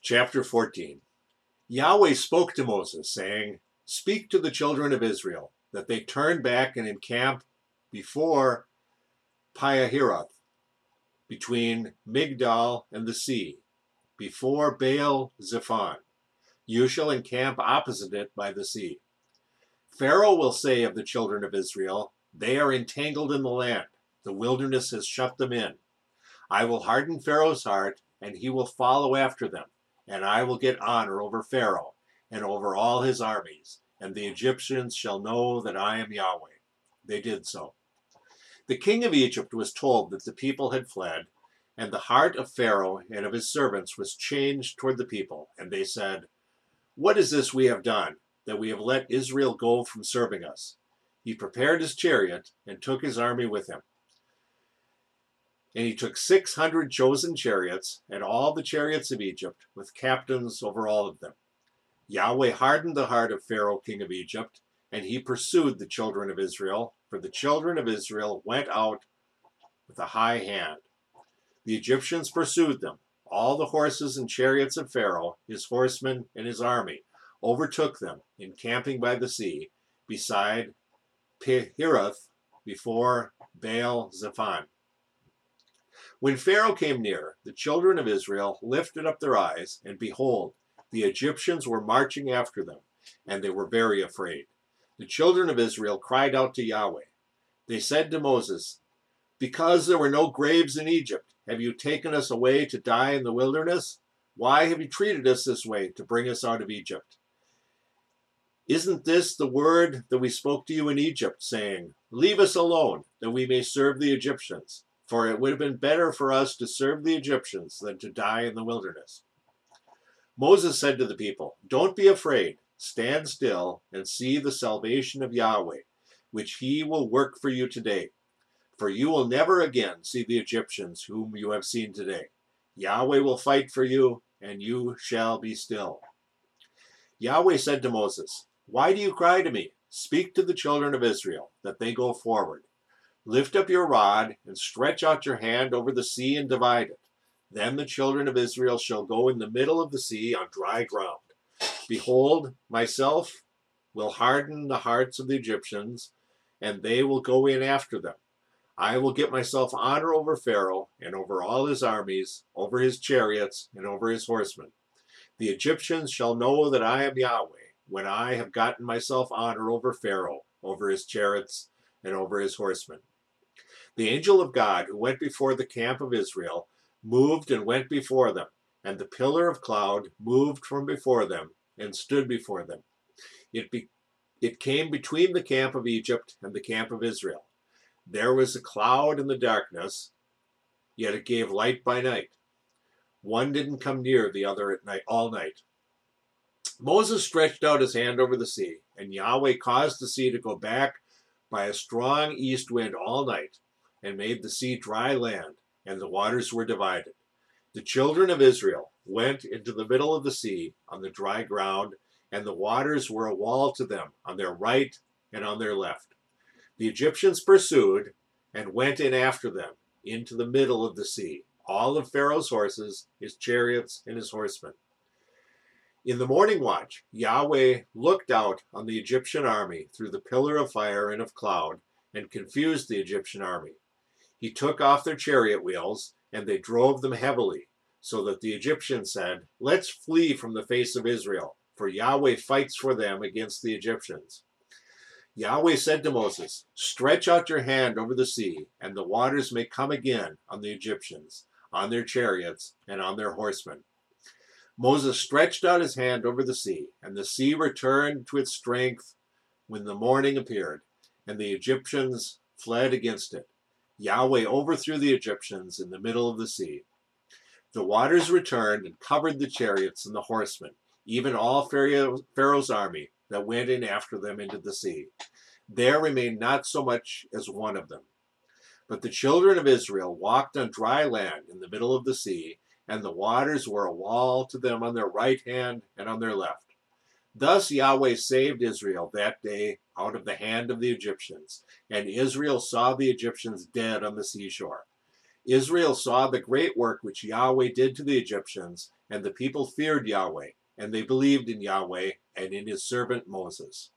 Chapter 14. Yahweh spoke to Moses, saying, "Speak to the children of Israel, that they turn back and encamp before Pihahiroth, between Migdal and the sea, before Baal Zephon. You shall encamp opposite it by the sea. Pharaoh will say of the children of Israel, they are entangled in the land. The wilderness has shut them in. I will harden Pharaoh's heart, and he will follow after them. And I will get honor over Pharaoh and over all his armies, and the Egyptians shall know that I am Yahweh." They did so. The king of Egypt was told that the people had fled, and the heart of Pharaoh and of his servants was changed toward the people. And they said, "What is this we have done, that we have let Israel go from serving us?" He prepared his chariot and took his army with him. And he took 600 chosen chariots, and all the chariots of Egypt, with captains over all of them. Yahweh hardened the heart of Pharaoh, king of Egypt, and he pursued the children of Israel, for the children of Israel went out with a high hand. The Egyptians pursued them. All the horses and chariots of Pharaoh, his horsemen, and his army overtook them, encamping by the sea, beside Pihahiroth, before Baal Zephon. When Pharaoh came near, the children of Israel lifted up their eyes, and behold, the Egyptians were marching after them, and they were very afraid. The children of Israel cried out to Yahweh. They said to Moses, "Because there were no graves in Egypt, have you taken us away to die in the wilderness? Why have you treated us this way to bring us out of Egypt? Isn't this the word that we spoke to you in Egypt, saying, 'Leave us alone, that we may serve the Egyptians'? For it would have been better for us to serve the Egyptians than to die in the wilderness." Moses said to the people, "Don't be afraid. Stand still and see the salvation of Yahweh, which he will work for you today. For you will never again see the Egyptians whom you have seen today. Yahweh will fight for you, and you shall be still." Yahweh said to Moses, "Why do you cry to me? Speak to the children of Israel, that they go forward. Lift up your rod and stretch out your hand over the sea and divide it. Then the children of Israel shall go in the middle of the sea on dry ground. Behold, myself will harden the hearts of the Egyptians, and they will go in after them. I will get myself honor over Pharaoh and over all his armies, over his chariots and over his horsemen. The Egyptians shall know that I am Yahweh, when I have gotten myself honor over Pharaoh, over his chariots and over his horsemen." The angel of God, who went before the camp of Israel, moved and went before them, and the pillar of cloud moved from before them and stood before them. It came between the camp of Egypt and the camp of Israel. There was a cloud in the darkness, yet it gave light by night. One didn't come near the other at night all night. Moses stretched out his hand over the sea, and Yahweh caused the sea to go back by a strong east wind all night, and made the sea dry land, and the waters were divided. The children of Israel went into the middle of the sea on the dry ground, and the waters were a wall to them on their right and on their left. The Egyptians pursued and went in after them into the middle of the sea, all of Pharaoh's horses, his chariots, and his horsemen. In the morning watch, Yahweh looked out on the Egyptian army through the pillar of fire and of cloud, and confused the Egyptian army. He took off their chariot wheels, and they drove them heavily, so that the Egyptians said, "Let's flee from the face of Israel, for Yahweh fights for them against the Egyptians." Yahweh said to Moses, "Stretch out your hand over the sea, and the waters may come again on the Egyptians, on their chariots, and on their horsemen." Moses stretched out his hand over the sea, and the sea returned to its strength when the morning appeared, and the Egyptians fled against it. Yahweh overthrew the Egyptians in the middle of the sea. The waters returned and covered the chariots and the horsemen, even all Pharaoh's army that went in after them into the sea. There remained not so much as one of them. But the children of Israel walked on dry land in the middle of the sea, and the waters were a wall to them on their right hand and on their left. Thus Yahweh saved Israel that day out of the hand of the Egyptians, and Israel saw the Egyptians dead on the seashore. Israel saw the great work which Yahweh did to the Egyptians, and the people feared Yahweh, and they believed in Yahweh and in his servant Moses.